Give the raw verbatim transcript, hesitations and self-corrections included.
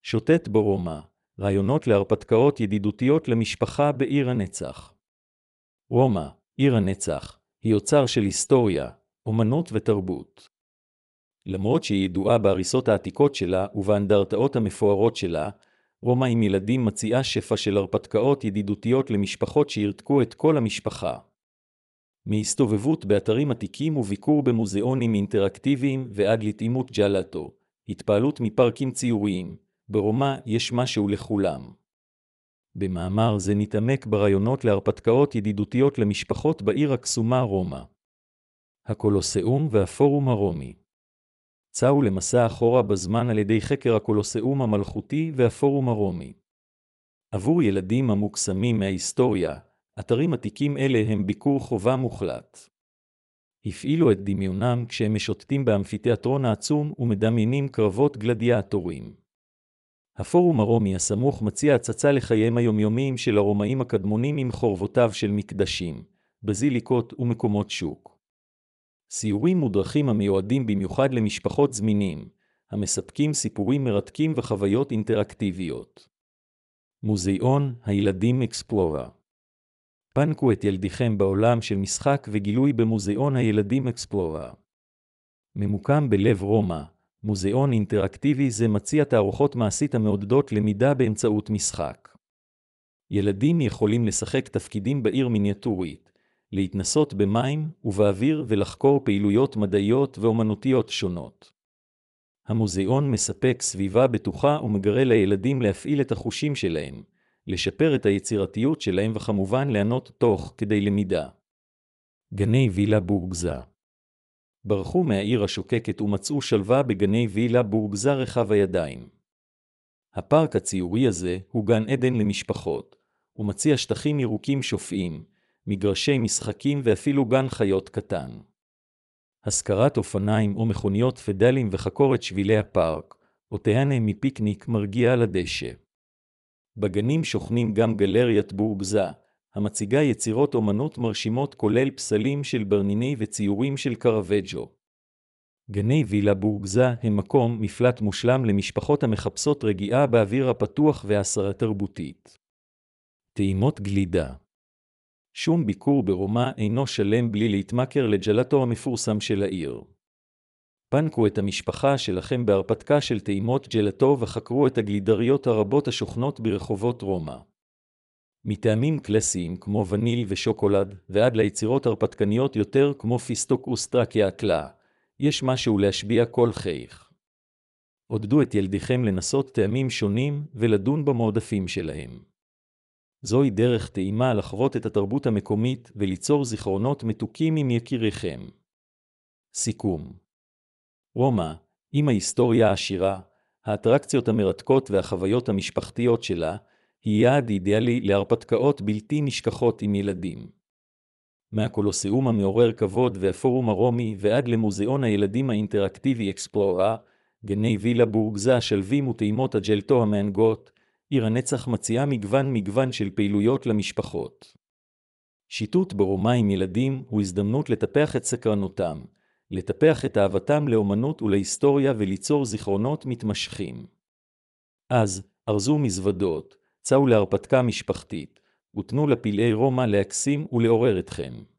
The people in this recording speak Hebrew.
שוטט ברומא, רעיונות להרפתקאות ידידותיות למשפחה בעיר הנצח. רומא, עיר הנצח, היא אוצר של היסטוריה, אומנות ותרבות. למרות שהיא ידועה בהריסות העתיקות שלה ובאנדרטאות המפוארות שלה, רומא עם ילדים מציעה שפע של הרפתקאות ידידותיות למשפחות שירתקו את כל המשפחה. מהסתובבות באתרים עתיקים וביקור במוזיאונים אינטראקטיביים ועד לתאימות ג'לאטו, התפעלות מפארקים ציוריים, ברומא יש משהו לכולם. במאמר זה נתעמק ברעיונות להרפתקאות ידידותיות למשפחות בעיר הקסומה רומא. הקולוסיאום והפורום הרומי. צאו למסע אחורה בזמן על ידי חקר הקולוסיאום המלכותי והפורום הרומי. עבור ילדים המוקסמים מההיסטוריה, אתרים עתיקים אלה הם ביקור חובה מוחלט. הפעילו את דמיונם כשהם משוטטים באמפיתיאטרון העצום ומדמיינים קרבות גלדיאטורים. הפורום הרומי הסמוך מציע הצצה לחייהם היומיומיים של הרומאים הקדמונים עם חורבותיו של מקדשים, בזיליקות ומקומות שוק. סיורים מודרכים המיועדים במיוחד למשפחות זמינים, המספקים סיפורים מרתקים וחוויות אינטראקטיביות. מוזיאון הילדים אקספלורה. פנקו את ילדיכם בעולם של משחק וגילוי במוזיאון הילדים אקספלורה. ממוקם בלב רומא, מוזיאון אינטראקטיבי זה מציע תערוכות מעשית המעודדות למידה באמצעות משחק. ילדים יכולים לשחק תפקידים בעיר מיניאטורית, להתנסות במים ובאוויר ולחקור פעילויות מדעיות ואומנותיות שונות. המוזיאון מספק סביבה בטוחה ומגרה לילדים להפעיל את החושים שלהם, לשפר את היצירתיות שלהם וכמובן ליהנות תוך כדי למידה. גני וילה בורגזה. ברחו מהעיר השוקקת ומצאו שלווה בגני וילה בורגזה רחב הידיים. הפארק הציורי הזה הוא גן עדן למשפחות, ומציע שטחים ירוקים שופעים, מגרשי משחקים ואפילו גן חיות קטן. השכרת אופניים או מכוניות פדלים וחקור את שבילי הפארק, או תהנה מפיקניק מרגיע על הדשא. בגנים שוכנים גם גלריית בורגזה, המציגה יצירות אומנות מרשימות כולל פסלים של ברניני וציורים של קרווג'ו. גני וילה בורגזה הם מקום מפלט מושלם למשפחות המחפשות רגיעה באוויר הפתוח והסערה תרבותית. טעימות גלידה. שום ביקור ברומא אינו שלם בלי להתמכר לג'לאטו המפורסם של העיר. פנקו את המשפחה שלכם בהרפתקה של טעימות ג'לאטו וחקרו את הגלידריות הרבות השוכנות ברחובות רומא. מטעמים קלאסיים כמו וניל ושוקולד ועד ליצירות הרפתקניות יותר כמו פיסטוק וסטרקיה קלה, יש משהו להשביע כל חייך. עודדו את ילדיכם לנסות טעמים שונים ולדון במועדפים שלהם. זוהי דרך טעימה לחוות את התרבות המקומית וליצור זיכרונות מתוקים עם יקיריכם. סיכום. רומא, עם ההיסטוריה העשירה, האטרקציות המרתקות והחוויות המשפחתיות שלה, היא יעד אידיאלי להרפתקאות בלתי נשכחות עם ילדים. מהקולוסיאום המעורר כבוד והפורום הרומי ועד למוזיאון הילדים האינטראקטיבי אקספלורה, גני וילה בורגזה השלווים וטעימות הג'לאטו המענגות, עיר הנצח מציעה מגוון מגוון של פעילויות למשפחות. שיטוט ברומא עם ילדים הוא הזדמנות לטפח את סקרנותם, לטפח את אהבתם לאומנות ולהיסטוריה וליצור זיכרונות מתמשכים. אז, ארזו מזוודות, צאו להרפתקה משפחתית, ותנו לפלאי רומא להקסים ולעורר אתכם.